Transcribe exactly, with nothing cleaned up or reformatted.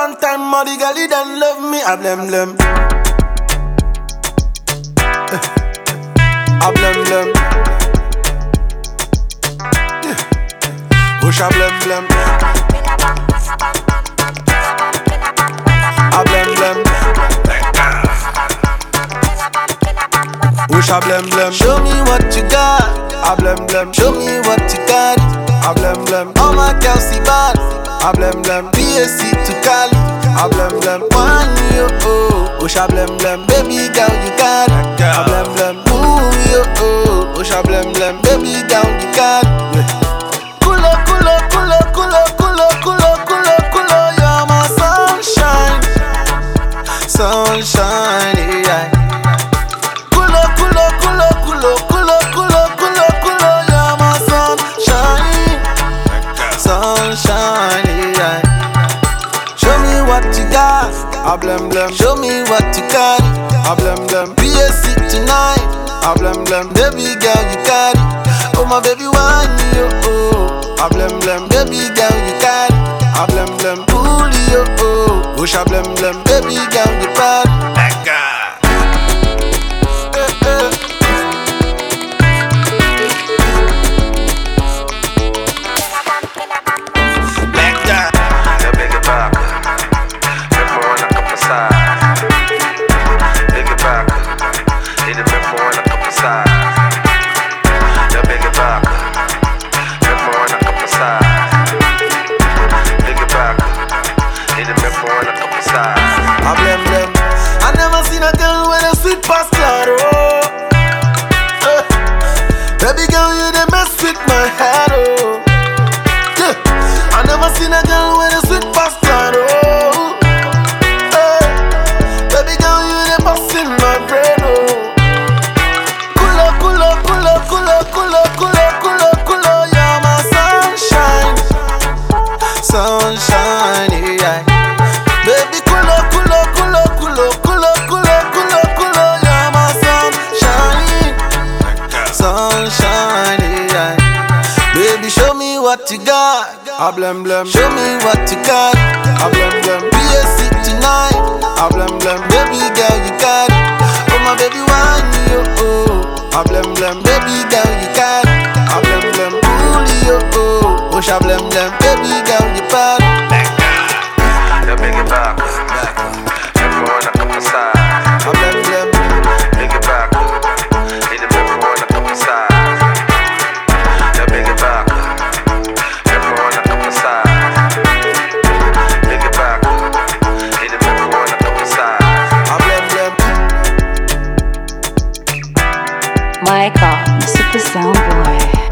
one time, all the girl don't love me. I blem blem. I blem blem. Push a blem blem. I blem blem. Push a blem blem. Show me what you got. I blem blem. Show me what you got. I blem blem. All my girls see bad. I blem blem. P A C to Cali. I blem blem. One yo oh. Push a blem blem. Baby girl you got it. I blem blem. Ooh yo oh. Push a blem blem. Baby girl you got it. Kulo kulo kulo kulo kulo kulo kulo kulo. You're my sunshine. Sunshine yeah. Kulo kulo kulo kulo kulo kulo kulo kulo. You're my sunshine. Sunshine yeah. Show me what you got. I blem blem. Show me what you got. I blem blem. P A C tonight. I blem blem. Baby girl you got it. Oh my baby one yo oh. I blem blem. Baby girl you got it. I blem blem. Pull yo oh. Push a blem blem. Baby girl you got it. Eh, eh. I blem blem. I never seen a girl with a sweet past claro. Eh. Baby girl, you the mess with my head, oh. Yeah. I never seen a girl with a sweet past claro. Eh. Baby girl, you the boss in my brain, oh. Kulo kulo kulo kulo kulo kulo kulo kulo. You're my sunshine, sunshine, yeah. Baby, kulo, kulo, kulo, kulo, kulo, kulo, kulo, kulo. You're my sunshine, sunshine, yeah. Baby, show me what you got. I blem blem. Show me what you got. I blem blem. P A C tonight. I blem blem. Baby girl, you got it. Oh my baby, one yo oh. I blem blem. Baby girl, you got it. I blem blem. Pull yo oh. Push a blem blem. Baby girl, you got it. Yo bring it back, everyone up the side. I blem blem. Bring it back, need everyone up the side. Yo bring it back, everyone up the side. Bring it back, need everyone up the side. I blem blem. My God, the Super Sound Boy.